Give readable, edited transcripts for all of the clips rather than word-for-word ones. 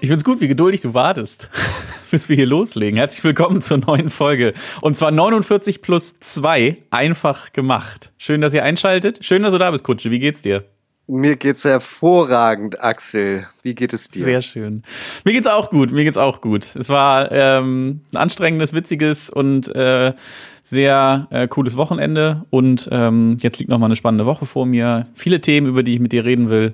Ich find's gut, wie geduldig du wartest, bis wir hier loslegen. Herzlich willkommen zur neuen Folge. Und zwar 49 plus 2, einfach gemacht. Schön, dass ihr einschaltet. Schön, dass du da bist, Kutsche. Wie geht's dir? Mir geht's hervorragend, Axel. Wie geht es dir? Sehr schön. Mir geht's auch gut. Es war ein anstrengendes, witziges und sehr cooles Wochenende. Und jetzt liegt noch mal eine spannende Woche vor mir. Viele Themen, über die ich mit dir reden will.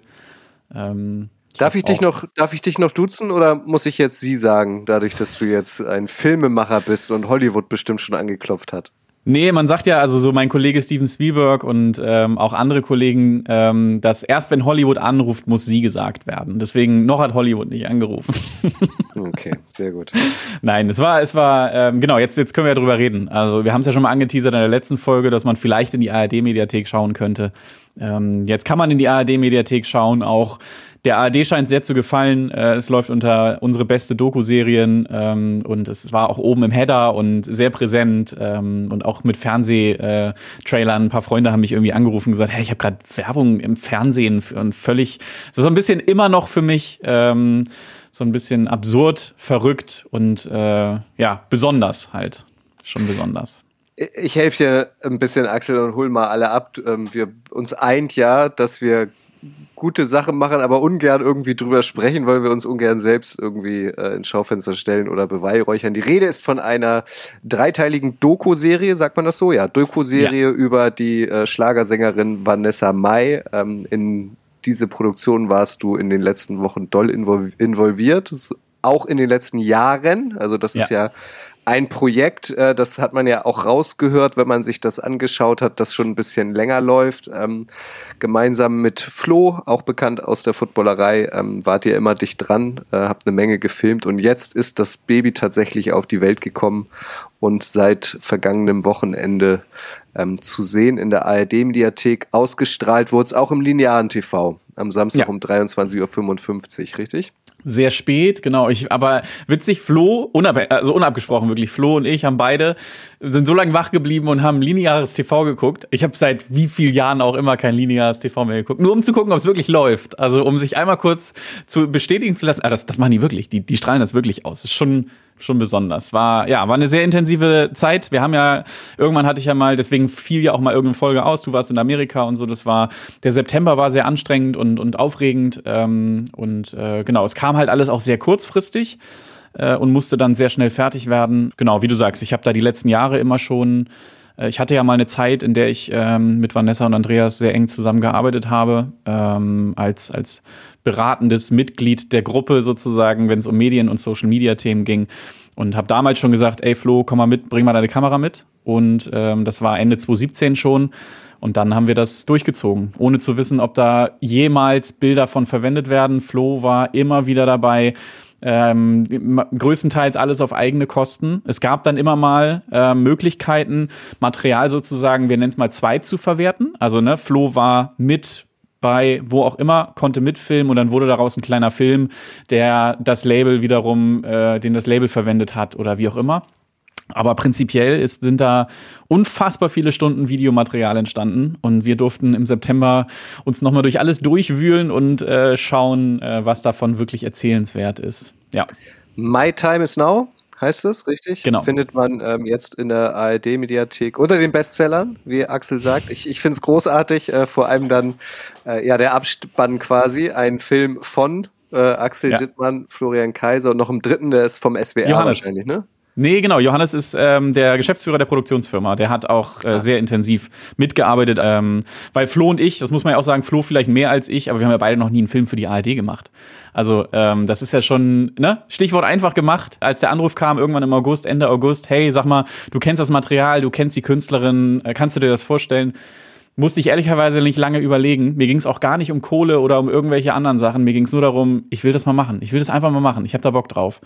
Darf ich dich noch duzen oder muss ich jetzt Sie sagen, dadurch, dass du jetzt ein Filmemacher bist und Hollywood bestimmt schon angeklopft hat? Nee, man sagt ja, also so mein Kollege Steven Spielberg und auch andere Kollegen, dass erst wenn Hollywood anruft, muss sie gesagt werden. Deswegen noch hat Hollywood nicht angerufen. Okay, sehr gut. Nein, es war genau, jetzt können wir ja drüber reden. Also wir haben es ja schon mal angeteasert in der letzten Folge, dass man vielleicht in die ARD-Mediathek schauen könnte. Jetzt kann man in die ARD-Mediathek schauen, auch der ARD scheint sehr zu gefallen. Es läuft unter unsere beste Doku-Serien und es war auch oben im Header und sehr präsent und auch mit Fernsehtrailern. Ein paar Freunde haben mich irgendwie angerufen und gesagt, hey, ich habe gerade Werbung im Fernsehen und völlig, das ist so ein bisschen immer noch für mich so ein bisschen absurd, verrückt und besonders halt, schon besonders. Ich helfe dir ein bisschen, Axel, und hol mal alle ab. Wir uns eint ja, dass wir gute Sachen machen, aber ungern irgendwie drüber sprechen, weil wir uns ungern selbst irgendwie ins Schaufenster stellen oder beweihräuchern. Die Rede ist von einer dreiteiligen Doku-Serie, sagt man das so? Ja, Doku-Serie über die Schlagersängerin Vanessa Mai. In diese Produktion warst du in den letzten Wochen doll involviert, auch in den letzten Jahren. Also das ist ja ein Projekt, das hat man ja auch rausgehört, wenn man sich das angeschaut hat, das schon ein bisschen länger läuft. Gemeinsam mit Flo, auch bekannt aus der Footballerei, wart ihr immer dicht dran, habt eine Menge gefilmt und jetzt ist das Baby tatsächlich auf die Welt gekommen und seit vergangenem Wochenende zu sehen in der ARD-Mediathek. Ausgestrahlt wurde es auch im linearen TV am Samstag um 23.55 Uhr, richtig? Sehr spät, genau. Aber witzig, Flo, unabgesprochen wirklich, Flo und ich sind so lange wach geblieben und haben lineares TV geguckt. Ich habe seit wie vielen Jahren auch immer kein lineares TV mehr geguckt. Nur um zu gucken, ob es wirklich läuft. Also um sich einmal kurz zu bestätigen zu lassen. Das machen die wirklich. Die strahlen das wirklich aus. Das ist schon besonders. War eine sehr intensive Zeit. Irgendwann hatte ich ja mal, deswegen fiel ja auch mal irgendeine Folge aus. Du warst in Amerika und so. Der September war sehr anstrengend und aufregend. Genau, es kam halt alles auch sehr kurzfristig und musste dann sehr schnell fertig werden. Genau, wie du sagst, ich habe da die letzten Jahre immer schon, ich hatte ja mal eine Zeit, in der ich mit Vanessa und Andreas sehr eng zusammengearbeitet habe, als beratendes Mitglied der Gruppe sozusagen, wenn es um Medien- und Social-Media-Themen ging. Und habe damals schon gesagt, ey Flo, komm mal mit, bring mal deine Kamera mit. Und das war Ende 2017 schon. Und dann haben wir das durchgezogen, ohne zu wissen, ob da jemals Bilder von verwendet werden. Flo war immer wieder dabei, größtenteils alles auf eigene Kosten. Es gab dann immer mal Möglichkeiten, Material sozusagen, wir nennen es mal zweit zu verwerten. Also Flo war mit bei wo auch immer, konnte mitfilmen und dann wurde daraus ein kleiner Film, der das Label wiederum, den das Label verwendet hat oder wie auch immer. Aber prinzipiell sind da unfassbar viele Stunden Videomaterial entstanden und wir durften im September uns nochmal durch alles durchwühlen und schauen, was davon wirklich erzählenswert ist. Ja. My Time is Now heißt es, richtig? Genau. Findet man jetzt in der ARD-Mediathek unter den Bestsellern, wie Axel sagt. Ich finde es großartig, vor allem dann der Abspann quasi, ein Film von Axel Dittmann, Florian Kaiser und noch im dritten, der ist vom SWR Johannes. Wahrscheinlich, ne? Nee, genau. Johannes ist der Geschäftsführer der Produktionsfirma. Der hat auch sehr intensiv mitgearbeitet. Weil Flo und ich, das muss man ja auch sagen, Flo vielleicht mehr als ich, aber wir haben ja beide noch nie einen Film für die ARD gemacht. Also das ist ja schon, Stichwort einfach gemacht. Als der Anruf kam, irgendwann im August, Ende August, hey, sag mal, du kennst das Material, du kennst die Künstlerin, kannst du dir das vorstellen? Musste ich ehrlicherweise nicht lange überlegen. Mir ging es auch gar nicht um Kohle oder um irgendwelche anderen Sachen. Mir ging es nur darum, ich will das mal machen. Ich will das einfach mal machen. Ich habe da Bock drauf.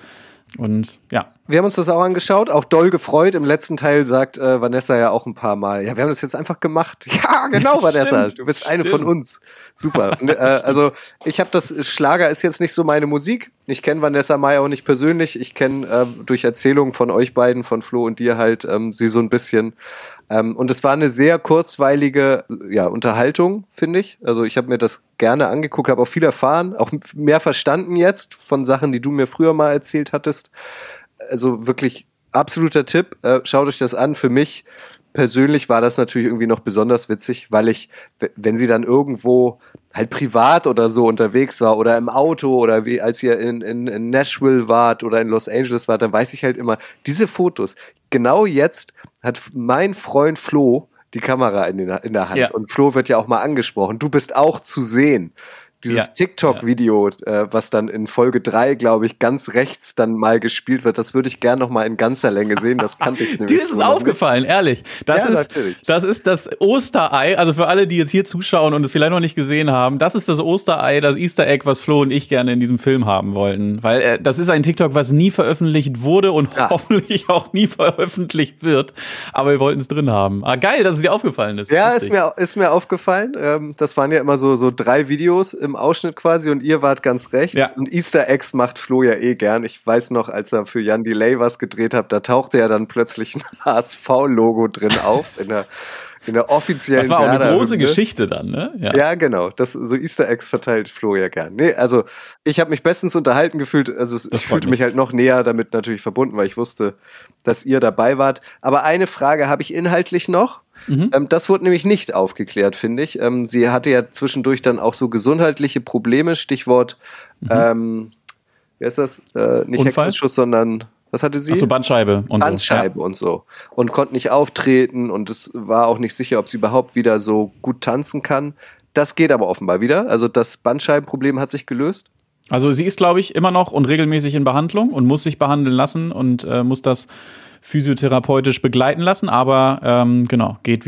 Und ja. Wir haben uns das auch angeschaut, auch doll gefreut. Im letzten Teil sagt Vanessa ja auch ein paar Mal, ja, wir haben das jetzt einfach gemacht. Ja, genau, Vanessa, du bist eine von uns. Super. Also ich habe Schlager ist jetzt nicht so meine Musik. Ich kenne Vanessa Mai auch nicht persönlich. Ich kenne durch Erzählungen von euch beiden, von Flo und dir halt, sie so ein bisschen. Und es war eine sehr kurzweilige Unterhaltung, finde ich. Also ich habe mir das gerne angeguckt, habe auch viel erfahren, auch mehr verstanden jetzt von Sachen, die du mir früher mal erzählt hattest. Also wirklich absoluter Tipp, schaut euch das an. Für mich persönlich war das natürlich irgendwie noch besonders witzig, weil ich, wenn sie dann irgendwo halt privat oder so unterwegs war oder im Auto oder wie als ihr in Nashville wart oder in Los Angeles wart, dann weiß ich halt immer, diese Fotos, genau jetzt hat mein Freund Flo die Kamera in der Hand und Flo wird ja auch mal angesprochen. Du bist auch zu sehen. Dieses TikTok-Video, was dann in Folge 3, glaube ich, ganz rechts dann mal gespielt wird, das würde ich gern noch mal in ganzer Länge sehen. Das kannte ich nämlich. Dir ist es aufgefallen, ehrlich. Das ist das Osterei, also für alle, die jetzt hier zuschauen und es vielleicht noch nicht gesehen haben, das ist das Osterei, das Easter Egg, was Flo und ich gerne in diesem Film haben wollten. Weil das ist ein TikTok, was nie veröffentlicht wurde und hoffentlich auch nie veröffentlicht wird. Aber wir wollten es drin haben. Ah, geil, dass es dir aufgefallen ist. Ja, ist mir aufgefallen. Das waren ja immer so 3 Videos im Ausschnitt quasi und ihr wart ganz rechts. Ja. Und Easter Eggs macht Flo ja gern. Ich weiß noch, als er für Jan Delay was gedreht hat, da tauchte ja dann plötzlich ein HSV-Logo drin auf in der offiziellen. Das war auch eine große Geschichte dann, ne? Ja, genau. So Easter Eggs verteilt Flo ja gern. Nee, also ich habe mich bestens unterhalten gefühlt. Also ich fühlte mich halt noch näher damit natürlich verbunden, weil ich wusste, dass ihr dabei wart. Aber eine Frage habe ich inhaltlich noch. Das wurde nämlich nicht aufgeklärt, finde ich. Sie hatte ja zwischendurch dann auch so gesundheitliche Probleme, Stichwort, wie heißt das? Nicht Unfall? Hexenschuss, sondern, was hatte sie? Ach so, Bandscheibe und so. Und konnte nicht auftreten und es war auch nicht sicher, ob sie überhaupt wieder so gut tanzen kann. Das geht aber offenbar wieder. Also das Bandscheibenproblem hat sich gelöst. Also sie ist, glaube ich, immer noch und regelmäßig in Behandlung und muss sich behandeln lassen und muss das physiotherapeutisch begleiten lassen, aber genau, geht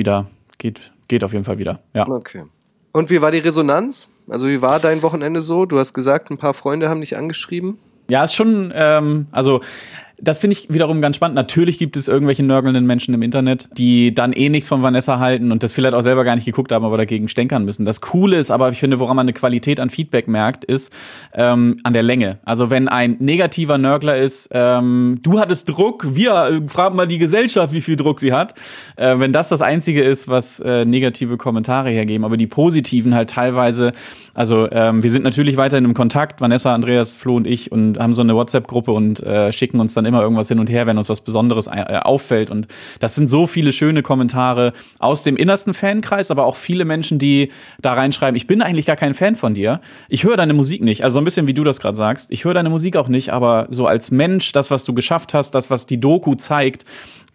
auf jeden Fall wieder. Ja. Okay. Und wie war die Resonanz? Also wie war dein Wochenende so? Du hast gesagt, ein paar Freunde haben dich angeschrieben. Ja, ist schon, also das finde ich wiederum ganz spannend. Natürlich gibt es irgendwelche nörgelnden Menschen im Internet, die dann nichts von Vanessa halten und das vielleicht auch selber gar nicht geguckt haben, aber dagegen stänkern müssen. Das Coole ist aber, ich finde, woran man eine Qualität an Feedback merkt, ist an der Länge. Also wenn ein negativer Nörgler ist, du hattest Druck, wir fragen mal die Gesellschaft, wie viel Druck sie hat. Wenn das Einzige ist, was negative Kommentare hergeben, aber die positiven halt teilweise, also wir sind natürlich weiterhin im Kontakt, Vanessa, Andreas, Flo und ich, und haben so eine WhatsApp-Gruppe und schicken uns dann immer irgendwas hin und her, wenn uns was Besonderes auffällt. Und das sind so viele schöne Kommentare aus dem innersten Fankreis, aber auch viele Menschen, die da reinschreiben, ich bin eigentlich gar kein Fan von dir. Ich höre deine Musik nicht. Also so ein bisschen, wie du das gerade sagst. Ich höre deine Musik auch nicht, aber so als Mensch, das, was du geschafft hast, das, was die Doku zeigt,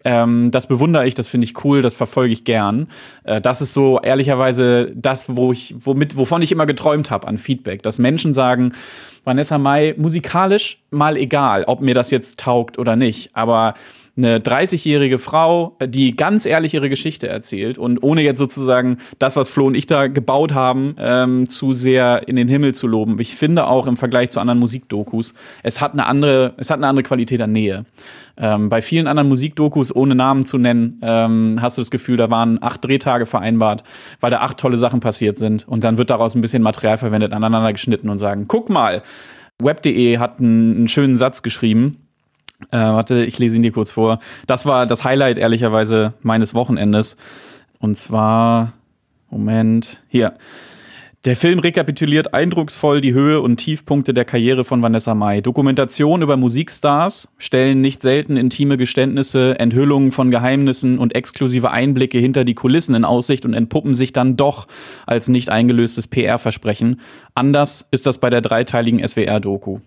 das bewundere ich, das finde ich cool, das verfolge ich gern. Das ist so ehrlicherweise das, wovon ich immer geträumt habe an Feedback. Dass Menschen sagen, Vanessa Mai, musikalisch mal egal, ob mir das jetzt taugt oder nicht, aber eine 30-jährige Frau, die ganz ehrlich ihre Geschichte erzählt und ohne jetzt sozusagen das, was Flo und ich da gebaut haben, zu sehr in den Himmel zu loben. Ich finde auch im Vergleich zu anderen Musikdokus, es hat eine andere Qualität an Nähe. Bei vielen anderen Musikdokus, ohne Namen zu nennen, hast du das Gefühl, da waren 8 Drehtage vereinbart, weil da 8 tolle Sachen passiert sind und dann wird daraus ein bisschen Material verwendet, aneinander geschnitten und sagen, guck mal, Web.de hat einen schönen Satz geschrieben. Warte, ich lese ihn dir kurz vor. Das war das Highlight, ehrlicherweise, meines Wochenendes. Und zwar, Moment, hier. Der Film rekapituliert eindrucksvoll die Höhe und Tiefpunkte der Karriere von Vanessa Mai. Dokumentation über Musikstars stellen nicht selten intime Geständnisse, Enthüllungen von Geheimnissen und exklusive Einblicke hinter die Kulissen in Aussicht und entpuppen sich dann doch als nicht eingelöstes PR-Versprechen. Anders ist das bei der 3-teiligen SWR-Doku.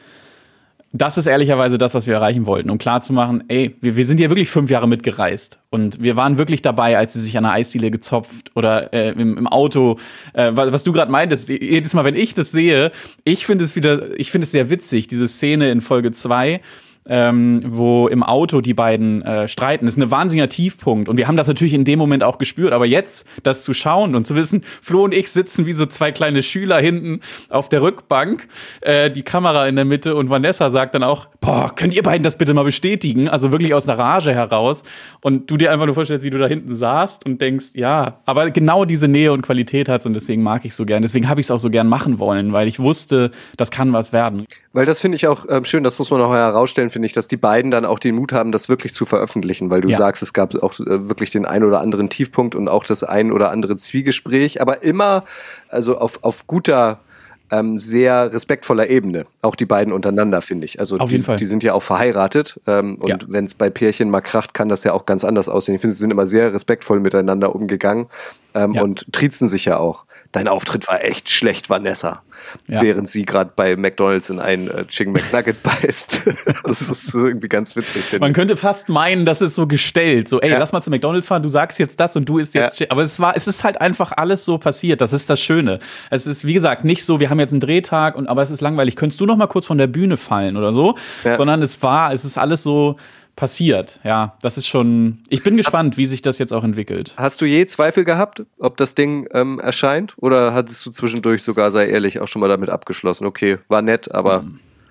Das ist ehrlicherweise das, was wir erreichen wollten, um klarzumachen, ey, wir sind ja wirklich 5 Jahre mitgereist und wir waren wirklich dabei, als sie sich an der Eisdiele gezopft oder im Auto, was du gerade meintest, jedes Mal, wenn ich das sehe, ich finde es sehr witzig, diese Szene in Folge 2, wo im Auto die beiden streiten. Das ist ein wahnsinniger Tiefpunkt. Und wir haben das natürlich in dem Moment auch gespürt. Aber jetzt, das zu schauen und zu wissen, Flo und ich sitzen wie so zwei kleine Schüler hinten auf der Rückbank, die Kamera in der Mitte und Vanessa sagt dann auch, boah, könnt ihr beiden das bitte mal bestätigen? Also wirklich aus einer Rage heraus. Und du dir einfach nur vorstellst, wie du da hinten saßt und denkst, ja, aber genau diese Nähe und Qualität hat's und deswegen mag ich so gern. Deswegen habe ich es auch so gern machen wollen, weil ich wusste, das kann was werden. Weil das finde ich auch schön, das muss man auch herausstellen, finde ich, dass die beiden dann auch den Mut haben, das wirklich zu veröffentlichen, weil du sagst, es gab auch wirklich den ein oder anderen Tiefpunkt und auch das ein oder andere Zwiegespräch, aber immer also auf guter, sehr respektvoller Ebene, auch die beiden untereinander, finde ich. Also auf jeden Fall. Die sind ja auch verheiratet und wenn es bei Pärchen mal kracht, kann das ja auch ganz anders aussehen. Ich finde, sie sind immer sehr respektvoll miteinander umgegangen und triezen sich ja auch. Dein Auftritt war echt schlecht, Vanessa. Ja. Während sie gerade bei McDonald's in ein Chicken McNugget beißt. Das ist irgendwie ganz witzig. Man könnte fast meinen, das ist so gestellt. So, ey, lass mal zu McDonald's fahren, du sagst jetzt das und du isst jetzt. Ja. Aber es ist halt einfach alles so passiert. Das ist das Schöne. Es ist, wie gesagt, nicht so, wir haben jetzt einen Drehtag, aber es ist langweilig. Könntest du noch mal kurz von der Bühne fallen oder so? Ja. Sondern es ist alles so passiert. Ja, das ist schon. Ich bin gespannt, wie sich das jetzt auch entwickelt. Hast du je Zweifel gehabt, ob das Ding erscheint? Oder hattest du zwischendurch sogar, sei ehrlich, auch schon mal damit abgeschlossen? Okay, war nett, aber.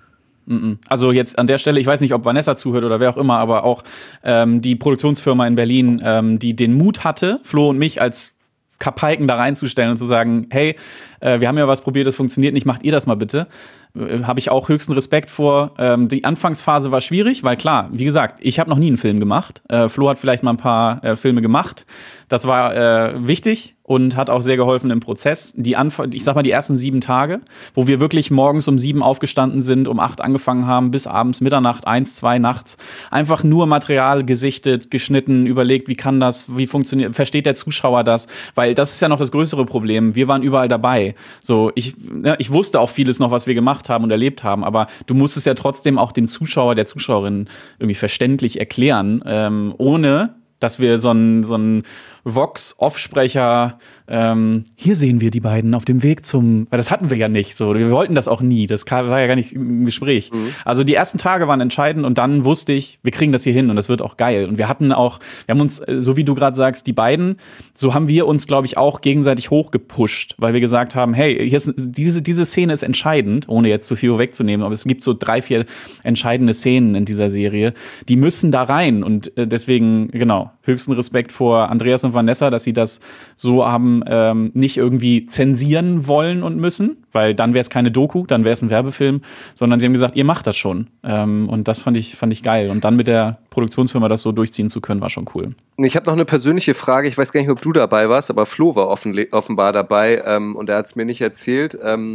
Also jetzt an der Stelle, ich weiß nicht, ob Vanessa zuhört oder wer auch immer, aber auch die Produktionsfirma in Berlin, die den Mut hatte, Flo und mich als Kapaiken da reinzustellen und zu sagen, hey, wir haben ja was probiert, das funktioniert nicht, macht ihr das mal bitte. Habe ich auch höchsten Respekt vor. Die Anfangsphase war schwierig, weil klar, wie gesagt, ich habe noch nie einen Film gemacht. Flo hat vielleicht mal ein paar Filme gemacht. Das war wichtig und hat auch sehr geholfen im Prozess. Ich sag mal, die ersten 7 Tage, wo wir wirklich morgens um 7 aufgestanden sind, um 8 angefangen haben, bis abends Mitternacht, 1, 2 nachts, einfach nur Material gesichtet, geschnitten, überlegt, wie funktioniert, versteht der Zuschauer das? Weil das ist ja noch das größere Problem. Wir waren überall dabei. So, ich wusste auch vieles noch, was wir gemacht haben und erlebt haben, aber du musst es ja trotzdem auch dem Zuschauer, der Zuschauerin irgendwie verständlich erklären, ohne dass wir so ein Vox-Offsprecher, hier sehen wir die beiden auf dem Weg weil das hatten wir ja nicht, so, wir wollten das auch nie, das war ja gar nicht im Gespräch. Also die ersten Tage waren entscheidend und dann wusste ich, wir kriegen das hier hin und das wird auch geil. Und wir haben uns, so wie du gerade sagst, die beiden, so haben wir uns, glaube ich, auch gegenseitig hochgepusht, weil wir gesagt haben, hey, hier ist, diese Szene ist entscheidend, ohne jetzt zu viel wegzunehmen, aber es gibt so 3, 4 entscheidende Szenen in dieser Serie, die müssen da rein und deswegen, genau, höchsten Respekt vor Andreas und Vanessa, dass sie das so haben, nicht irgendwie zensieren wollen und müssen, weil dann wäre es keine Doku, dann wäre es ein Werbefilm, sondern sie haben gesagt, ihr macht das schon. Und das fand ich geil. Und dann mit der Produktionsfirma das so durchziehen zu können, war schon cool. Ich habe noch eine persönliche Frage. Ich weiß gar nicht, ob du dabei warst, aber Flo war offenbar dabei und er hat es mir nicht erzählt.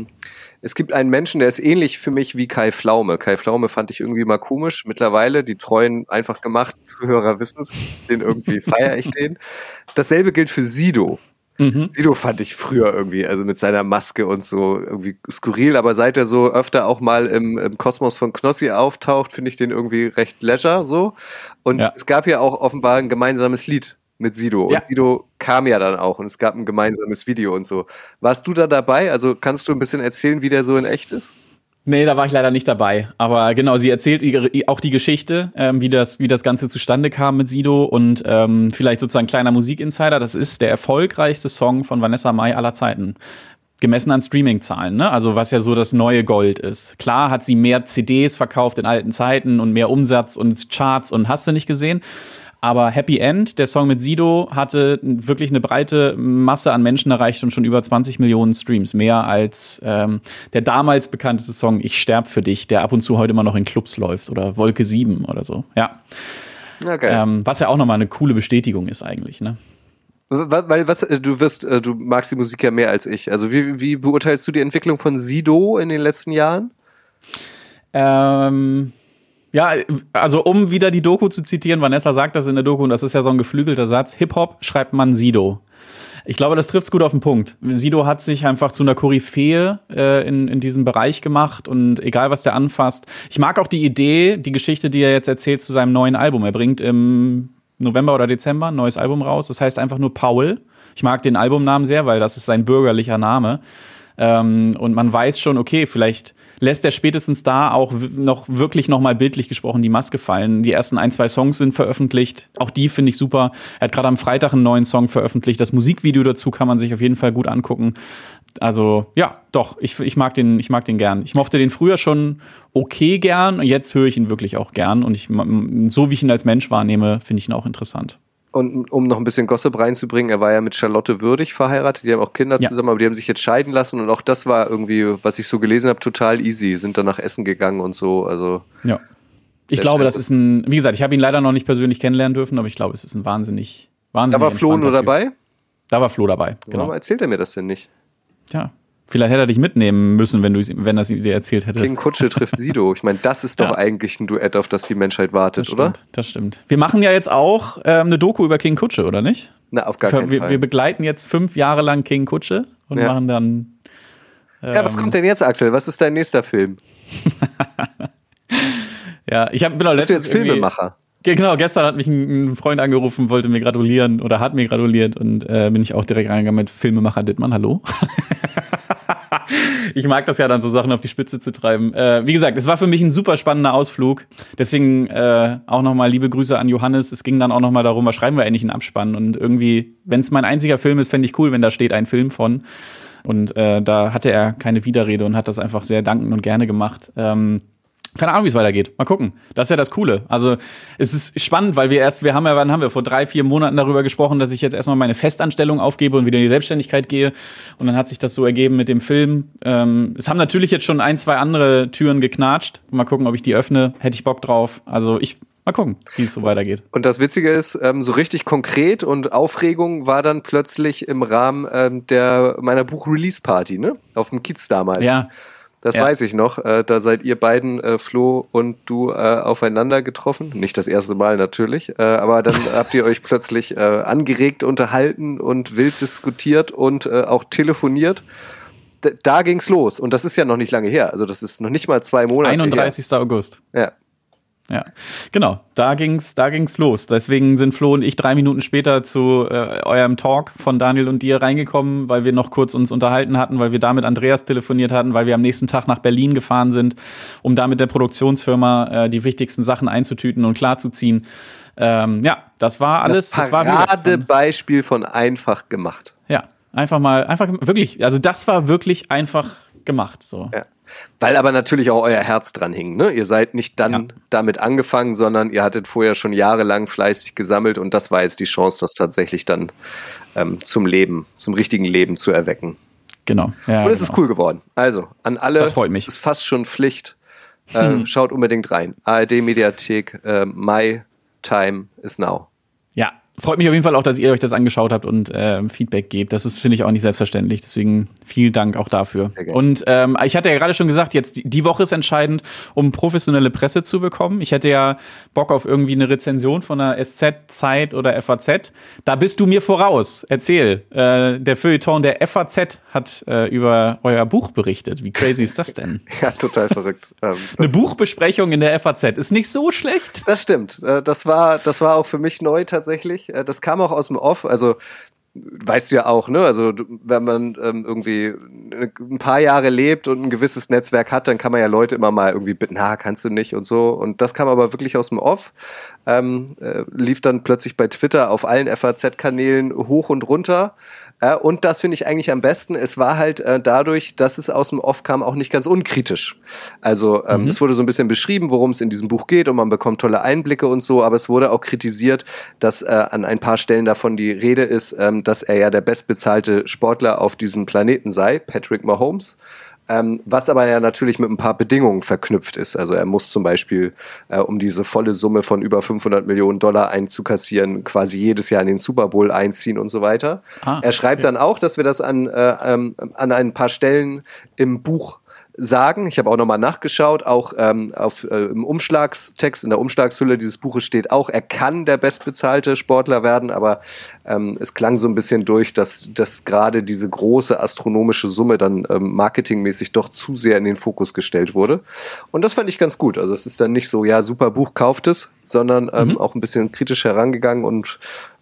Es gibt einen Menschen, der ist ähnlich für mich wie Kai Pflaume. Kai Pflaume fand ich irgendwie mal komisch. Mittlerweile, die treuen, einfach gemacht Zuhörer wissen es, den irgendwie feiere ich den. Dasselbe gilt für Sido. Sido fand ich früher irgendwie, also mit seiner Maske und so irgendwie skurril, aber seit er so öfter auch mal im Kosmos von Knossi auftaucht, finde ich den irgendwie recht leisure so. Und es gab ja auch offenbar ein gemeinsames Lied mit Sido. Ja. Und Sido kam ja dann auch und es gab ein gemeinsames Video und so. Warst du da dabei? Also kannst du ein bisschen erzählen, wie der so in echt ist? Nee, da war ich leider nicht dabei. Aber genau, sie erzählt auch die Geschichte, wie das Ganze zustande kam mit Sido und vielleicht sozusagen kleiner Musikinsider. Das ist der erfolgreichste Song von Vanessa Mai aller Zeiten. Gemessen an Streaming-Zahlen, ne? Also was ja so das neue Gold ist. Klar hat sie mehr CDs verkauft in alten Zeiten und mehr Umsatz und Charts und hast du nicht gesehen. Aber Happy End, der Song mit Sido, hatte wirklich eine breite Masse an Menschen erreicht und schon über 20 Millionen Streams. Mehr als der damals bekannteste Song Ich sterb für dich, der ab und zu heute immer noch in Clubs läuft. Oder Wolke 7 oder so. Ja. Okay. Was ja auch nochmal eine coole Bestätigung ist eigentlich, ne? Weil du magst die Musik ja mehr als ich. Also wie beurteilst du die Entwicklung von Sido in den letzten Jahren? Ja, also um wieder die Doku zu zitieren, Vanessa sagt das in der Doku und das ist ja so ein geflügelter Satz, Hip-Hop schreibt man Sido. Ich glaube, das trifft's gut auf den Punkt. Sido hat sich einfach zu einer Koryphäe in diesem Bereich gemacht und egal, was der anfasst. Ich mag auch die Idee, die Geschichte, die er jetzt erzählt zu seinem neuen Album. Er bringt im November oder Dezember ein neues Album raus, das heißt einfach nur Paul. Ich mag den Albumnamen sehr, weil das ist sein bürgerlicher Name. Und man weiß schon, okay, vielleicht lässt er spätestens da auch wirklich noch mal bildlich gesprochen die Maske fallen. Die ersten 1-2 Songs sind veröffentlicht. Auch die finde ich super. Er hat gerade am Freitag einen neuen Song veröffentlicht. Das Musikvideo dazu kann man sich auf jeden Fall gut angucken. Also, ja, doch, ich mag den gern. Ich mochte den früher schon okay gern und jetzt höre ich ihn wirklich auch gern. Und so wie ich ihn als Mensch wahrnehme, finde ich ihn auch interessant. Und um noch ein bisschen Gossip reinzubringen, er war ja mit Charlotte Würdig verheiratet, die haben auch Kinder zusammen, aber die haben sich jetzt scheiden lassen und auch das war irgendwie, was ich so gelesen habe, total easy. Sind dann nach Essen gegangen und so, also. Ja. Ich glaube, das ist wie gesagt, ich habe ihn leider noch nicht persönlich kennenlernen dürfen, aber ich glaube, es ist ein wahnsinnig Da war Flo nur dabei? Da war Flo dabei, genau. Warum erzählt er mir das denn nicht? Tja, vielleicht hätte er dich mitnehmen müssen, wenn er es dir erzählt hätte. King Kutsche trifft Sido. Ich meine, das ist doch eigentlich ein Duett, auf das die Menschheit wartet, oder? Das stimmt. Wir machen ja jetzt auch eine Doku über King Kutsche, oder nicht? Na, auf gar keinen Fall. Wir begleiten jetzt 5 Jahre lang King Kutsche und machen dann. Ja, was kommt denn jetzt, Axel? Was ist dein nächster Film? Ja, bin auch letztens. Bist du jetzt Filmemacher? Genau, gestern hat mich ein Freund angerufen, wollte mir gratulieren oder hat mir gratuliert und bin ich auch direkt reingegangen mit Filmemacher Dittmann, hallo. Ich mag das ja dann, so Sachen auf die Spitze zu treiben. Wie gesagt, es war für mich ein super spannender Ausflug. Deswegen auch nochmal liebe Grüße an Johannes. Es ging dann auch nochmal darum, was schreiben wir eigentlich in den Abspann? Und irgendwie, wenn es mein einziger Film ist, fände ich cool, wenn da steht ein Film von. Und da hatte er keine Widerrede und hat das einfach sehr dankend und gerne gemacht. Keine Ahnung, wie es weitergeht. Mal gucken. Das ist ja das Coole. Also es ist spannend, weil wann haben wir vor 3-4 Monaten darüber gesprochen, dass ich jetzt erstmal meine Festanstellung aufgebe und wieder in die Selbstständigkeit gehe. Und dann hat sich das so ergeben mit dem Film. Es haben natürlich jetzt schon 1-2 andere Türen geknatscht. Mal gucken, ob ich die öffne. Hätte ich Bock drauf. Also mal gucken, wie es so weitergeht. Und das Witzige ist, so richtig konkret und Aufregung war dann plötzlich im Rahmen meiner Buch-Release-Party, ne? Auf dem Kiez damals. Ja. Das weiß ich noch. Da seid ihr beiden, Flo und du, aufeinander getroffen. Nicht das erste Mal natürlich, aber dann habt ihr euch plötzlich angeregt unterhalten und wild diskutiert und auch telefoniert. Da ging's los. Und das ist ja noch nicht lange her. Also das ist noch nicht mal 2 Monate 31. her. August. Ja. Ja, genau, da ging's los. Deswegen sind Flo und ich 3 Minuten später zu eurem Talk von Daniel und dir reingekommen, weil wir noch kurz uns unterhalten hatten, weil wir da mit Andreas telefoniert hatten, weil wir am nächsten Tag nach Berlin gefahren sind, um da mit der Produktionsfirma die wichtigsten Sachen einzutüten und klarzuziehen. Ja, das war alles. Das Paradebeispiel von einfach gemacht. Ja, einfach wirklich, also das war wirklich einfach gemacht, so. Ja. Weil aber natürlich auch euer Herz dran hing, ne? Ihr seid nicht dann damit angefangen, sondern ihr hattet vorher schon jahrelang fleißig gesammelt und das war jetzt die Chance, das tatsächlich dann zum richtigen Leben zu erwecken. Genau. Ja, und es ist cool geworden. Also, an alle, das freut mich. Ist fast schon Pflicht. Schaut unbedingt rein. ARD-Mediathek, My Time is Now. Ja. Freut mich auf jeden Fall auch, dass ihr euch das angeschaut habt und Feedback gebt. Das ist, finde ich, auch nicht selbstverständlich. Deswegen vielen Dank auch dafür. Und ich hatte ja gerade schon gesagt, jetzt die Woche ist entscheidend, um professionelle Presse zu bekommen. Ich hätte ja Bock auf irgendwie eine Rezension von der SZ, Zeit oder FAZ. Da bist du mir voraus. Erzähl. Der Feuilleton der FAZ hat über euer Buch berichtet. Wie crazy ist das denn? Ja, total verrückt. Eine Buchbesprechung in der FAZ ist nicht so schlecht. Das stimmt. Das war auch für mich neu tatsächlich. Das kam auch aus dem Off, also weißt du ja auch, ne? Also wenn man irgendwie ein paar Jahre lebt und ein gewisses Netzwerk hat, dann kann man ja Leute immer mal irgendwie bitten, kannst du nicht und so. Und das kam aber wirklich aus dem Off, lief dann plötzlich bei Twitter auf allen FAZ-Kanälen hoch und runter. Und das finde ich eigentlich am besten. Es war halt dadurch, dass es aus dem Off kam, auch nicht ganz unkritisch. Also es wurde so ein bisschen beschrieben, worum es in diesem Buch geht und man bekommt tolle Einblicke und so, aber es wurde auch kritisiert, dass an ein paar Stellen davon die Rede ist, dass er ja der bestbezahlte Sportler auf diesem Planeten sei, Patrick Mahomes. Was aber ja natürlich mit ein paar Bedingungen verknüpft ist. Also er muss zum Beispiel, um diese volle Summe von über $500 Millionen einzukassieren, quasi jedes Jahr in den Super Bowl einziehen und so weiter. Er schreibt dann auch, dass wir das an ein paar Stellen im Buch sagen. Ich habe auch nochmal nachgeschaut, auch im Umschlagstext, in der Umschlagshülle dieses Buches steht auch, er kann der bestbezahlte Sportler werden, aber es klang so ein bisschen durch, dass gerade diese große astronomische Summe dann marketingmäßig doch zu sehr in den Fokus gestellt wurde. Und das fand ich ganz gut. Also es ist dann nicht so, ja, super Buch, kauft es, sondern auch ein bisschen kritisch herangegangen und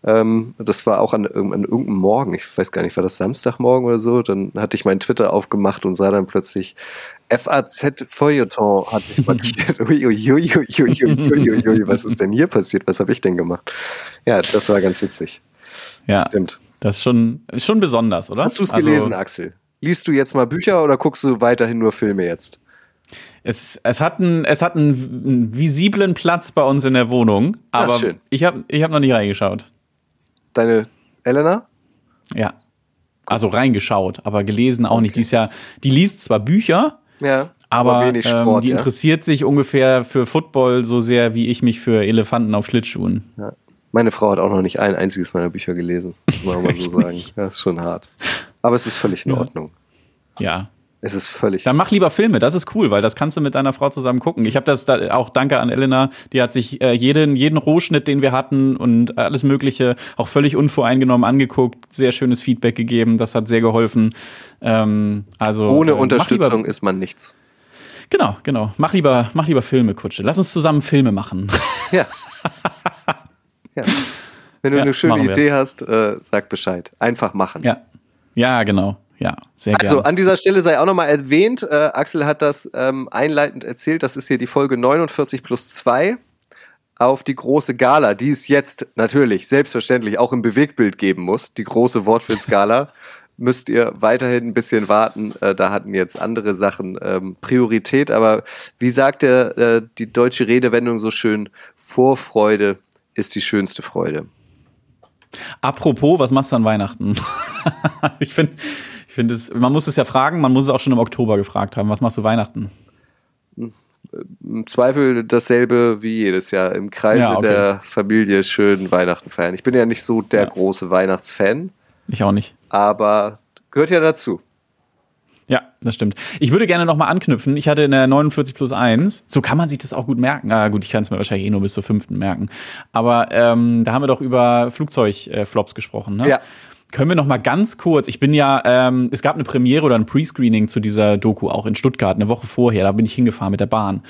Das war auch an irgendeinem Morgen, ich weiß gar nicht, war das Samstagmorgen oder so? Dann hatte ich meinen Twitter aufgemacht und sah dann plötzlich FAZ Feuilleton hat mich markiert. Uiuiuiuiuiui, was ist denn hier passiert? Was habe ich denn gemacht? Ja, das war ganz witzig. Ja, stimmt. Das ist schon besonders, oder? Hast du es gelesen, Axel? Liest du jetzt mal Bücher oder guckst du weiterhin nur Filme jetzt? Es hat einen visiblen Platz bei uns in der Wohnung, aber schön. Ich hab noch nie reingeschaut. Deine Elena? Ja. Also reingeschaut, aber gelesen auch nicht. Die liest zwar Bücher, ja, aber wenig Sport, die interessiert sich ungefähr für Football so sehr, wie ich mich für Elefanten auf Schlittschuhen. Ja. Meine Frau hat auch noch nicht ein einziges meiner Bücher gelesen, muss man mal so sagen. Das ist schon hart. Aber es ist völlig in Ordnung. Ja. Es ist völlig. Dann mach lieber Filme, das ist cool, weil das kannst du mit deiner Frau zusammen gucken. Ich habe das da auch, danke an Elena, die hat sich jeden Rohschnitt, den wir hatten und alles Mögliche auch völlig unvoreingenommen angeguckt, sehr schönes Feedback gegeben, das hat sehr geholfen. Ohne Unterstützung ist man nichts. Genau. Mach lieber Filme, Kutsche. Lass uns zusammen Filme machen. Ja. Ja. Wenn du eine schöne Idee hast, sag Bescheid. Einfach machen. Ja, genau. Ja, sehr gerne. Also an dieser Stelle sei auch nochmal erwähnt, Axel hat das einleitend erzählt, das ist hier die Folge 49+2 auf die große Gala, die es jetzt natürlich selbstverständlich auch im Bewegtbild geben muss, die große Wortwitz-Gala. Müsst ihr weiterhin ein bisschen warten, da hatten jetzt andere Sachen Priorität, aber wie sagt die deutsche Redewendung so schön, Vorfreude ist die schönste Freude. Apropos, was machst du an Weihnachten? Ich finde man muss es ja fragen, man muss es auch schon im Oktober gefragt haben. Was machst du Weihnachten? Im Zweifel dasselbe wie jedes Jahr. Im Kreise der Familie schön Weihnachten feiern. Ich bin ja nicht so der große Weihnachtsfan. Ich auch nicht. Aber gehört ja dazu. Ja, das stimmt. Ich würde gerne nochmal anknüpfen. Ich hatte in der 49+1, so kann man sich das auch gut merken. Gut, ich kann es mir wahrscheinlich nur bis zur 5. merken. Aber da haben wir doch über Flugzeugflops gesprochen, ne? Ja. Können wir noch mal ganz kurz, es gab eine Premiere oder ein Pre-Screening zu dieser Doku auch in Stuttgart, eine Woche vorher, da bin ich hingefahren mit der Bahn.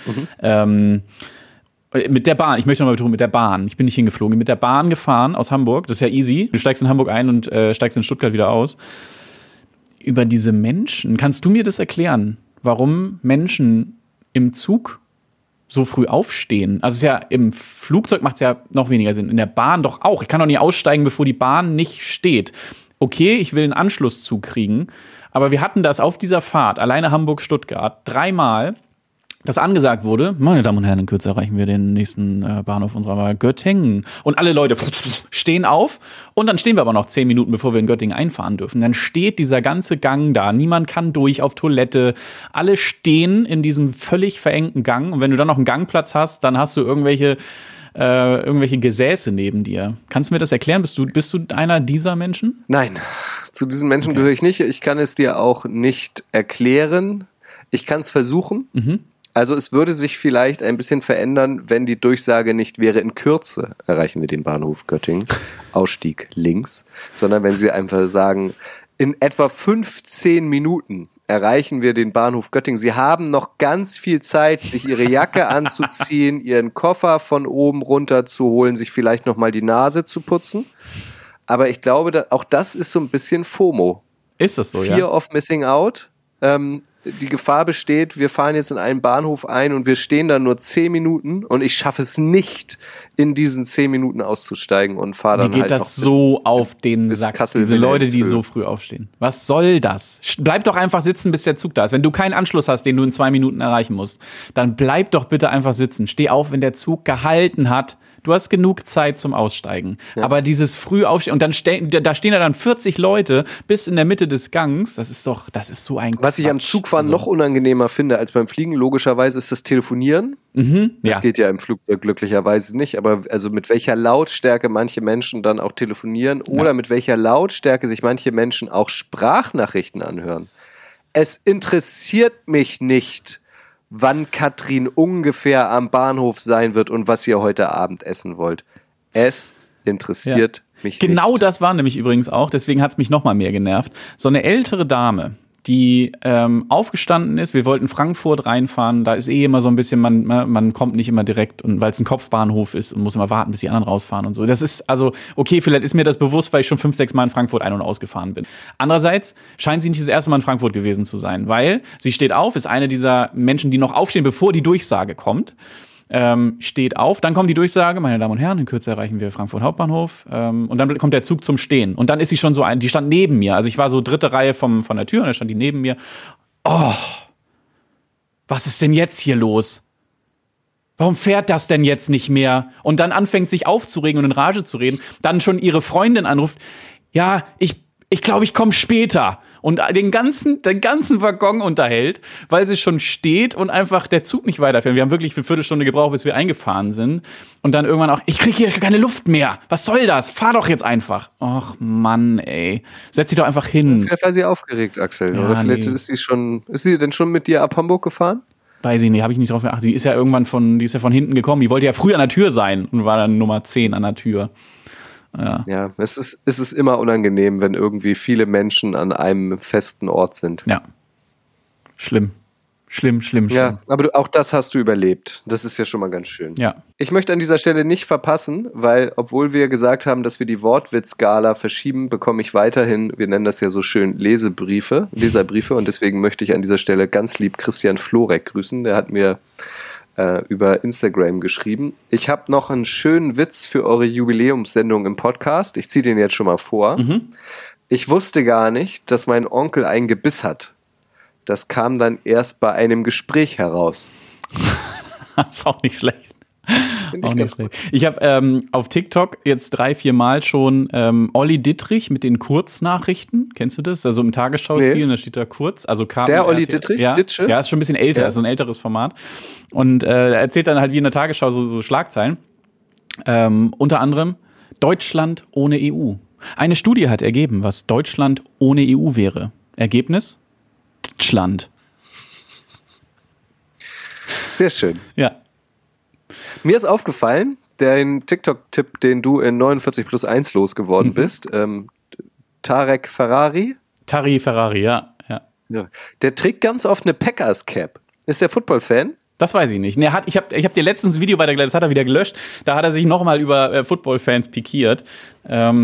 Mit der Bahn, ich möchte noch mal betonen, mit der Bahn. Ich bin nicht hingeflogen, mit der Bahn gefahren aus Hamburg, das ist ja easy. Du steigst in Hamburg ein und steigst in Stuttgart wieder aus. Über diese Menschen, kannst du mir das erklären, warum Menschen im Zug so früh aufstehen? Also es ist ja im Flugzeug macht es ja noch weniger Sinn, in der Bahn doch auch. Ich kann doch nicht aussteigen, bevor die Bahn nicht steht. Okay, ich will einen Anschlusszug kriegen, aber wir hatten das auf dieser Fahrt, alleine Hamburg-Stuttgart, 3-mal, dass angesagt wurde, meine Damen und Herren, in Kürze erreichen wir den nächsten Bahnhof unserer Wahl, Göttingen. Und alle Leute stehen auf und dann stehen wir aber noch 10 Minuten, bevor wir in Göttingen einfahren dürfen. Dann steht dieser ganze Gang da, niemand kann durch auf Toilette, alle stehen in diesem völlig verengten Gang und wenn du dann noch einen Gangplatz hast, dann hast du irgendwelche Gesäße neben dir. Kannst du mir das erklären? Bist du einer dieser Menschen? Nein, zu diesen Menschen gehöre ich nicht. Ich kann es dir auch nicht erklären. Ich kann es versuchen. Also es würde sich vielleicht ein bisschen verändern, wenn die Durchsage nicht wäre, in Kürze erreichen wir den Bahnhof Göttingen, Ausstieg links, sondern wenn sie einfach sagen, in etwa 15 Minuten erreichen wir den Bahnhof Göttingen. Sie haben noch ganz viel Zeit, sich ihre Jacke anzuziehen, ihren Koffer von oben runter zu holen, sich vielleicht noch mal die Nase zu putzen. Aber ich glaube, auch das ist so ein bisschen FOMO. Ist das so, Fear of Missing Out. Die Gefahr besteht, wir fahren jetzt in einen Bahnhof ein und wir stehen da nur 10 Minuten und ich schaffe es nicht, in diesen 10 Minuten auszusteigen und fahre dann Mir geht halt das so auf den Sack, diese Leute, die so früh aufstehen. Was soll das? Bleib doch einfach sitzen, bis der Zug da ist. Wenn du keinen Anschluss hast, den du in 2 Minuten erreichen musst, dann bleib doch bitte einfach sitzen. Steh auf, wenn der Zug gehalten hat. Du hast genug Zeit zum Aussteigen. Ja. Aber dieses früh aufstehen und dann da stehen da dann 40 Leute bis in der Mitte des Gangs. Das ist so ein Quatsch. Was ich am Zugfahren noch unangenehmer finde als beim Fliegen, logischerweise, ist das Telefonieren. Das geht ja im Flugzeug glücklicherweise nicht. Aber also mit welcher Lautstärke manche Menschen dann auch telefonieren oder mit welcher Lautstärke sich manche Menschen auch Sprachnachrichten anhören. Es interessiert mich nicht, wann Katrin ungefähr am Bahnhof sein wird und was ihr heute Abend essen wollt. Es interessiert mich nicht. Genau das war nämlich übrigens auch, deswegen hat es mich noch mal mehr genervt. So eine ältere Dame, die aufgestanden ist. Wir wollten Frankfurt reinfahren. Da ist immer so ein bisschen, man kommt nicht immer direkt, und weil es ein Kopfbahnhof ist und muss immer warten, bis die anderen rausfahren und so. Das ist also, okay, vielleicht ist mir das bewusst, weil ich schon 5, 6 Mal in Frankfurt ein- und ausgefahren bin. Andererseits scheint sie nicht das erste Mal in Frankfurt gewesen zu sein, weil sie steht auf, ist eine dieser Menschen, die noch aufstehen, bevor die Durchsage kommt. Steht auf, dann kommt die Durchsage, meine Damen und Herren, in Kürze erreichen wir Frankfurt Hauptbahnhof, und dann kommt der Zug zum Stehen. Und dann ist sie schon so die stand neben mir, also ich war so dritte Reihe von der Tür und dann stand die neben mir. Oh, was ist denn jetzt hier los? Warum fährt das denn jetzt nicht mehr? Und dann anfängt sich aufzuregen und in Rage zu reden, dann schon ihre Freundin anruft, ja, ich glaube, ich komme später. Und den ganzen Waggon unterhält, weil sie schon steht und einfach der Zug nicht weiterfährt. Wir haben wirklich eine Viertelstunde gebraucht, bis wir eingefahren sind. Und dann irgendwann auch, ich kriege hier keine Luft mehr. Was soll das? Fahr doch jetzt einfach. Och Mann, ey. Setz dich doch einfach hin. Vielleicht war sie aufgeregt, Axel. Ja, oder vielleicht nee. ist sie denn schon mit dir ab Hamburg gefahren? Weiß ich nicht, habe ich nicht drauf geachtet. Die ist ja von hinten gekommen. Die wollte ja früh an der Tür sein und war dann Nummer 10 an der Tür. Ja, es ist immer unangenehm, wenn irgendwie viele Menschen an einem festen Ort sind. Ja. Schlimm. Ja, aber auch das hast du überlebt. Das ist ja schon mal ganz schön. Ja. Ich möchte an dieser Stelle nicht verpassen, weil, obwohl wir gesagt haben, dass wir die Wortwitz-Gala verschieben, bekomme ich weiterhin, wir nennen das ja so schön, Leserbriefe. Und deswegen möchte ich an dieser Stelle ganz lieb Christian Florek grüßen. Der hat mir über Instagram geschrieben. Ich habe noch einen schönen Witz für eure Jubiläumssendung im Podcast. Ich ziehe den jetzt schon mal vor. Ich wusste gar nicht, dass mein Onkel ein Gebiss hat. Das kam dann erst bei einem Gespräch heraus. Ist auch nicht schlecht. Ich habe auf TikTok jetzt 3, 4 Mal schon Olli Dittrich mit den Kurznachrichten. Kennst du das? Also im Tagesschau-Stil, Nee. Und da steht da kurz. Also Der Olli Dittrich? Ja, Ditsche? ja, ist schon ein bisschen älter, ist ein älteres Format. Und er erzählt dann halt wie in der Tagesschau so Schlagzeilen. Unter anderem Deutschland ohne EU. Eine Studie hat ergeben, was Deutschland ohne EU wäre. Ergebnis? Deutschland. Sehr schön. Ja. Mir ist aufgefallen, den TikTok-Tipp, den du in 49+1 losgeworden bist, Tarek Ferrari. Tari Ferrari, ja. Ja. Der trägt ganz oft eine Packers-Cap. Ist der Football-Fan? Das weiß ich nicht. Nee, ich hab dir letztens ein Video weitergeleitet, das hat er wieder gelöscht. Da hat er sich nochmal über Football-Fans pikiert, dass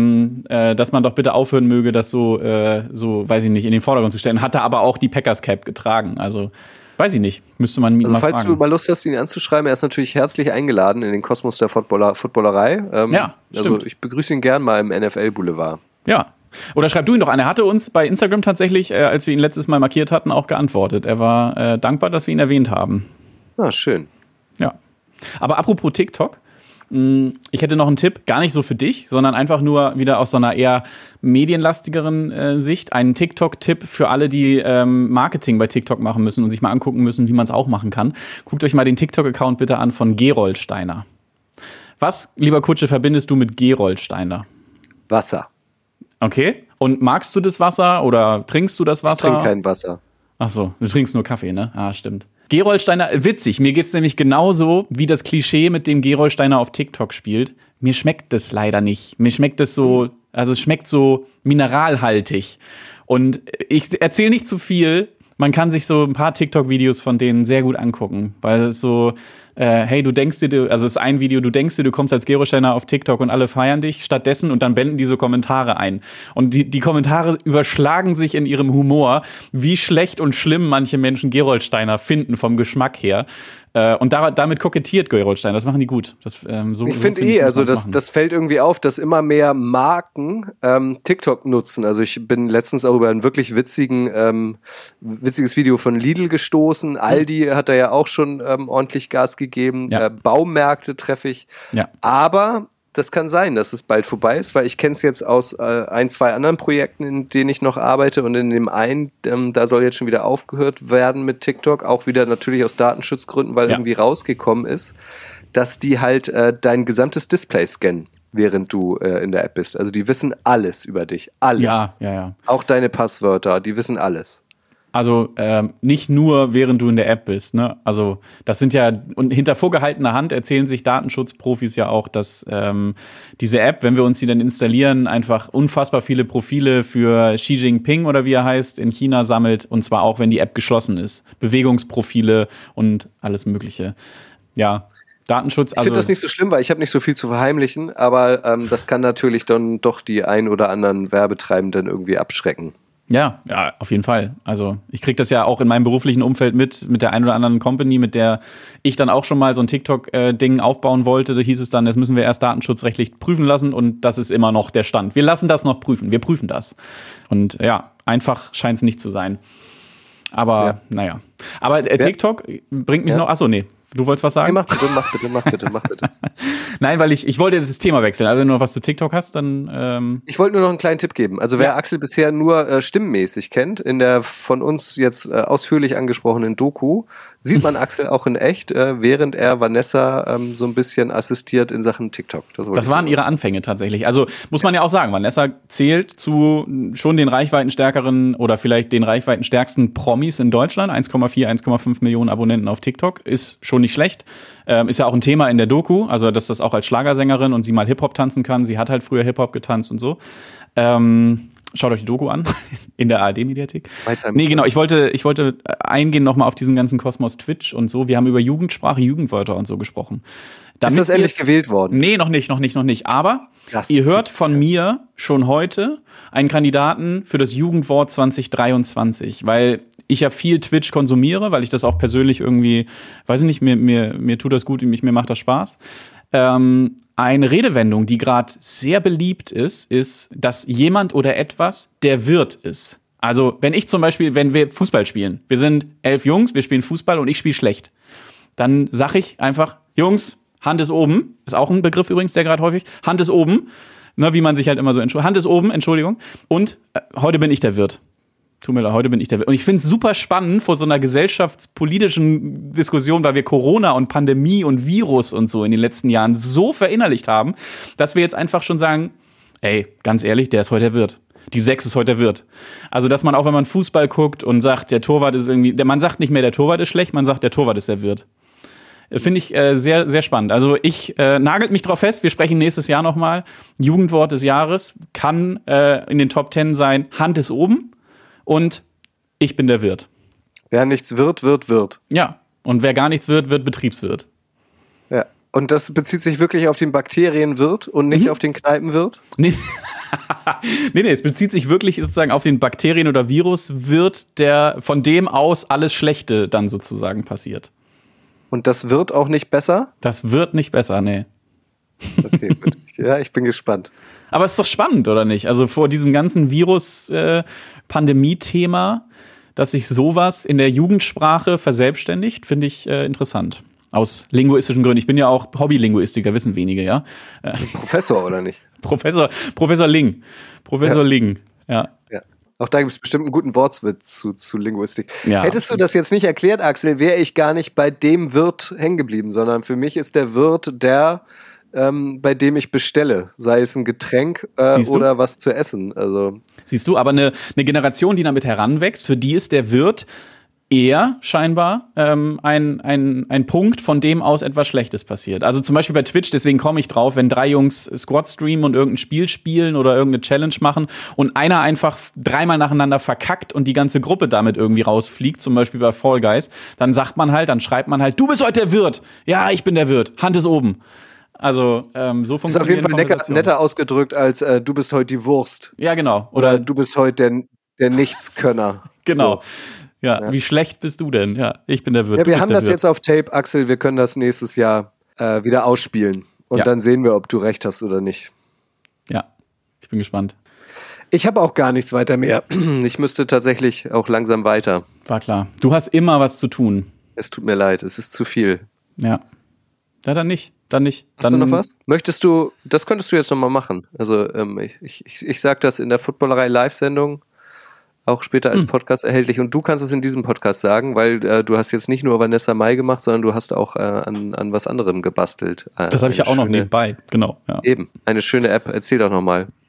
man doch bitte aufhören möge, das so, weiß ich nicht, in den Vordergrund zu stellen. Hat er aber auch die Packers-Cap getragen. Also, weiß ich nicht. Müsste man ihn mal fragen. Falls du mal Lust hast, ihn anzuschreiben, er ist natürlich herzlich eingeladen in den Kosmos der Footballerei. Ja, also stimmt. ich begrüße ihn gern mal im NFL-Boulevard. Ja. Oder schreib du ihn doch an. Er hatte uns bei Instagram tatsächlich, als wir ihn letztes Mal markiert hatten, auch geantwortet. Er war dankbar, dass wir ihn erwähnt haben. Ah, schön. Ja. Aber apropos TikTok, ich hätte noch einen Tipp, gar nicht so für dich, sondern einfach nur wieder aus so einer eher medienlastigeren Sicht. Einen TikTok-Tipp für alle, die Marketing bei TikTok machen müssen und sich mal angucken müssen, wie man es auch machen kann. Guckt euch mal den TikTok-Account bitte an von Gerold Steiner. Was, lieber Kutsche, verbindest du mit Gerold Steiner? Wasser. Okay. Und magst du das Wasser oder trinkst du das Wasser? Ich trinke kein Wasser. Ach so, du trinkst nur Kaffee, ne? Ah, stimmt. Gerold Steiner, witzig. Mir geht's nämlich genauso, wie das Klischee, mit dem Gerold Steiner auf TikTok spielt. Mir schmeckt das leider nicht. Mir schmeckt das so, also es schmeckt so mineralhaltig. Und ich erzähle nicht zu viel. Man kann sich so ein paar TikTok-Videos von denen sehr gut angucken, weil es so, hey, du denkst dir, also es ist ein Video, du denkst dir, du kommst als Gerold Steiner auf TikTok und alle feiern dich stattdessen und dann blenden die so Kommentare ein. Und die Kommentare überschlagen sich in ihrem Humor, wie schlecht und schlimm manche Menschen Gerold Steiner finden vom Geschmack her. Und damit kokettiert Gerold Steiner, das machen die gut. Ich finde also das fällt irgendwie auf, dass immer mehr Marken TikTok nutzen. Also ich bin letztens auch über ein wirklich witziges Video von Lidl gestoßen. Aldi hat da ja auch schon ordentlich Gas gegeben. Ja. Baumärkte treffe ich. Ja. Aber das kann sein, dass es bald vorbei ist, weil ich kenne es jetzt aus 1, 2 anderen Projekten, in denen ich noch arbeite, und in dem einen, da soll jetzt schon wieder aufgehört werden mit TikTok, auch wieder natürlich aus Datenschutzgründen, weil irgendwie rausgekommen ist, dass die halt dein gesamtes Display scannen, während du in der App bist. Also die wissen alles über dich, alles. Ja. Auch deine Passwörter, die wissen alles. Also nicht nur, während du in der App bist. Ne? Also das sind ja, und hinter vorgehaltener Hand erzählen sich Datenschutzprofis ja auch, dass diese App, wenn wir uns die dann installieren, einfach unfassbar viele Profile für Xi Jinping oder wie er heißt, in China sammelt. Und zwar auch, wenn die App geschlossen ist. Bewegungsprofile und alles Mögliche. Ja, Datenschutz. Ich finde das nicht so schlimm, weil ich habe nicht so viel zu verheimlichen, aber das kann natürlich dann doch die ein oder anderen Werbetreibenden irgendwie abschrecken. Ja, auf jeden Fall. Also ich kriege das ja auch in meinem beruflichen Umfeld mit der ein oder anderen Company, mit der ich dann auch schon mal so ein TikTok-Ding aufbauen wollte. Da hieß es dann, das müssen wir erst datenschutzrechtlich prüfen lassen und das ist immer noch der Stand. Wir lassen das noch prüfen, wir prüfen das. Und ja, einfach scheint es nicht zu sein. Aber naja. Aber TikTok bringt mich noch, achso, nee. Du wolltest was sagen? Nee, mach bitte. Nein, weil ich wollte das Thema wechseln. Also wenn du noch was zu TikTok hast, dann Ich wollte nur noch einen kleinen Tipp geben. Also wer Axel bisher nur stimmmäßig kennt, in der von uns jetzt ausführlich angesprochenen Doku, sieht man Axel auch in echt, während er Vanessa so ein bisschen assistiert in Sachen TikTok. Das waren ihre Anfänge tatsächlich. Also muss man ja auch sagen, Vanessa zählt zu schon den reichweitenstärkeren oder vielleicht den reichweitenstärksten Promis in Deutschland. 1,4, 1,5 Millionen Abonnenten auf TikTok ist schon nicht schlecht. Ist ja auch ein Thema in der Doku, also dass das auch als Schlagersängerin und sie mal Hip-Hop tanzen kann. Sie hat halt früher Hip-Hop getanzt und so. Schaut euch die Doku an, in der ARD-Mediathek. Nee, genau, ich wollte eingehen nochmal auf diesen ganzen Kosmos Twitch und so. Wir haben über Jugendsprache, Jugendwörter und so gesprochen. Ist das endlich gewählt worden? Nee, noch nicht. Aber ihr hört von mir schon heute einen Kandidaten für das Jugendwort 2023, weil ich ja viel Twitch konsumiere, weil ich das auch persönlich irgendwie, weiß ich nicht, mir tut das gut, mir macht das Spaß. Eine Redewendung, die gerade sehr beliebt ist, dass jemand oder etwas der Wirt ist. Also wenn wir Fußball spielen, wir sind 11 Jungs, wir spielen Fußball und ich spiele schlecht, dann sag ich einfach, Jungs, Hand ist oben, ist auch ein Begriff übrigens, der gerade häufig, Hand ist oben, ne, wie man sich halt immer so entschuldigt, Hand ist oben, Entschuldigung, und heute bin ich der Wirt. Tut mir leid, heute bin ich der Wirt. Und ich finde es super spannend vor so einer gesellschaftspolitischen Diskussion, weil wir Corona und Pandemie und Virus und so in den letzten Jahren so verinnerlicht haben, dass wir jetzt einfach schon sagen, ey, ganz ehrlich, der ist heute der Wirt. Die 6 ist heute der Wirt. Also, dass man auch, wenn man Fußball guckt und sagt, der Torwart ist irgendwie, man sagt nicht mehr, der Torwart ist schlecht, man sagt, der Torwart ist der Wirt. Finde ich sehr, sehr spannend. Also ich nagelt mich drauf fest, wir sprechen nächstes Jahr nochmal. Jugendwort des Jahres kann in den Top 10 sein, Hand ist oben und ich bin der Wirt. Wer nichts wird, wird. Ja, und wer gar nichts wird, wird Betriebswirt. Ja, und das bezieht sich wirklich auf den Bakterienwirt und nicht auf den Kneipenwirt? Nee. nee, es bezieht sich wirklich sozusagen auf den Bakterien- oder Viruswirt, von dem aus alles Schlechte dann sozusagen passiert. Und das wird auch nicht besser? Das wird nicht besser, nee. Okay, gut. Ja, ich bin gespannt. Aber es ist doch spannend, oder nicht? Also vor diesem ganzen Virus-Pandemie-Thema, dass sich sowas in der Jugendsprache verselbstständigt, finde ich interessant. Aus linguistischen Gründen. Ich bin ja auch Hobbylinguistiker, wissen wenige, ja. Professor, oder nicht? Professor Ling. Ling, ja. Auch da gibt es bestimmt einen guten Wortwitz zu Linguistik. Ja. Hättest du das jetzt nicht erklärt, Axel, wäre ich gar nicht bei dem Wirt hängen geblieben, sondern für mich ist der Wirt der, bei dem ich bestelle. Sei es ein Getränk oder was zu essen. Also. Siehst du, aber eine Generation, die damit heranwächst, für die ist der Wirt eher scheinbar ein Punkt, von dem aus etwas Schlechtes passiert. Also zum Beispiel bei Twitch, deswegen komme ich drauf, wenn 3 Jungs Squad streamen und irgendein Spiel spielen oder irgendeine Challenge machen und einer einfach 3-mal nacheinander verkackt und die ganze Gruppe damit irgendwie rausfliegt, zum Beispiel bei Fall Guys, dann schreibt man halt, du bist heute der Wirt. Ja, ich bin der Wirt. Hand ist oben. Also so funktioniert das. Ist auf jeden Fall netter ausgedrückt als du bist heute die Wurst. Ja, genau. Oder du bist heute der Nichtskönner. Genau. So. Ja, wie schlecht bist du denn? Ja, ich bin der Wirt. Ja, wir haben das jetzt auf Tape, Axel. Wir können das nächstes Jahr wieder ausspielen. Und dann sehen wir, ob du recht hast oder nicht. Ja, ich bin gespannt. Ich habe auch gar nichts weiter mehr. Ich müsste tatsächlich auch langsam weiter. War klar. Du hast immer was zu tun. Es tut mir leid, es ist zu viel. Ja. Ja, dann nicht. Hast du noch was? Das könntest du jetzt nochmal machen. Also ich sag das in der Footballerei Live-Sendung, auch später als Podcast erhältlich. Und du kannst es in diesem Podcast sagen, weil du hast jetzt nicht nur Vanessa Mai gemacht, sondern du hast auch an was anderem gebastelt. Das habe ich ja auch noch nebenbei, genau. Ja. Eben, eine schöne App. Erzähl doch nochmal.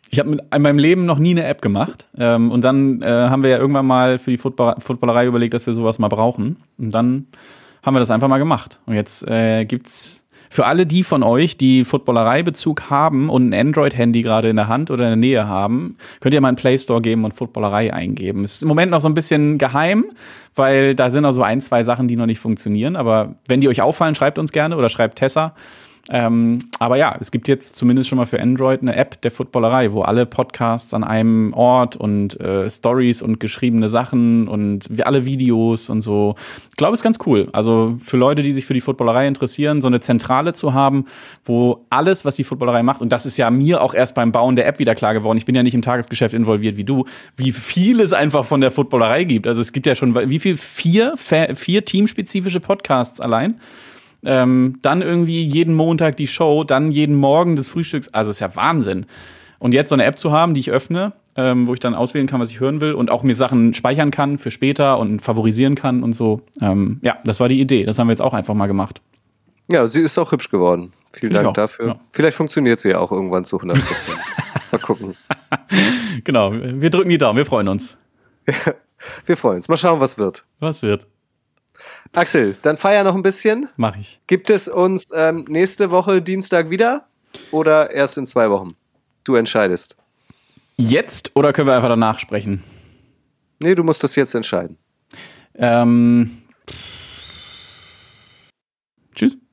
Ich habe in meinem Leben noch nie eine App gemacht. Und dann haben wir ja irgendwann mal für die Footballerei überlegt, dass wir sowas mal brauchen. Und dann haben wir das einfach mal gemacht. Und jetzt gibt's für alle die von euch, die Footballerei-Bezug haben und ein Android-Handy gerade in der Hand oder in der Nähe haben, könnt ihr mal einen Play Store geben und Footballerei eingeben. Es ist im Moment noch so ein bisschen geheim, weil da sind noch so 1, 2 Sachen, die noch nicht funktionieren. Aber wenn die euch auffallen, schreibt uns gerne oder schreibt Tessa. Aber ja, es gibt jetzt zumindest schon mal für Android eine App der Footballerei, wo alle Podcasts an einem Ort und Stories und geschriebene Sachen und alle Videos und so. Ich glaube, es ist ganz cool. Also für Leute, die sich für die Footballerei interessieren, so eine Zentrale zu haben, wo alles, was die Footballerei macht, und das ist ja mir auch erst beim Bauen der App wieder klar geworden, ich bin ja nicht im Tagesgeschäft involviert wie du, wie viel es einfach von der Footballerei gibt. Also es gibt ja schon, wie viel? 4 teamspezifische Podcasts allein. Dann irgendwie jeden Montag die Show, dann jeden Morgen des Frühstücks. Also ist ja Wahnsinn. Und jetzt so eine App zu haben, die ich öffne, wo ich dann auswählen kann, was ich hören will und auch mir Sachen speichern kann für später und favorisieren kann und so. Ja, das war die Idee. Das haben wir jetzt auch einfach mal gemacht. Ja, sie ist auch hübsch geworden. Vielen Dank dafür. Ja. Vielleicht funktioniert sie ja auch irgendwann zu 100%. Mal gucken. Genau, wir drücken die Daumen, wir freuen uns. Ja, wir freuen uns. Mal schauen, was wird. Was wird. Axel, dann feier noch ein bisschen. Mach ich. Gibt es uns nächste Woche Dienstag wieder oder erst in 2 Wochen? Du entscheidest. Jetzt oder können wir einfach danach sprechen? Nee, du musst das jetzt entscheiden. Tschüss.